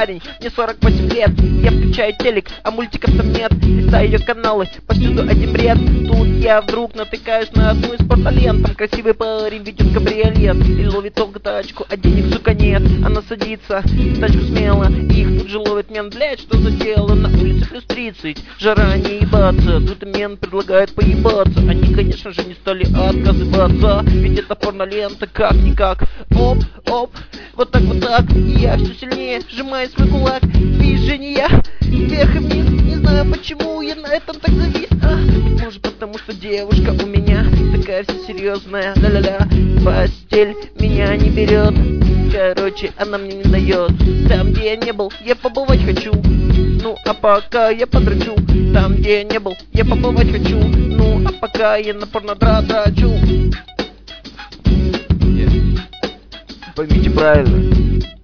парень, мне 48 лет. Я включаю телек, а мультиков там нет. Листаю ее каналы, повсюду один бред. Тут я вдруг натыкаюсь на одну из порнолент. Там красивый парень ведет кабриолет и ловит только тачку, а денег, сука, нет. Она садится в тачку смело, и их тут же ловит мент. Блять, что за дело? На улице плюс 30, жара не ебаться. Тут и мент предлагает поебаться. Они, конечно же, не стали отказываться, ведь это порнолента как-никак. Оп, оп, вот так, и я все сильнее сжимаю свой кулак. Движения вверх и вниз, не знаю почему я на этом так завис. Может потому что девушка у меня такая вся серьезная, ля-ля-ля. Постель меня не берет, короче, она мне не дает. Там, где я не был, я побывать хочу. Ну, а пока я подрачу. Там, где я не был, я побывать хочу. Ну, а пока я на порнодрачу. Поймите правильно.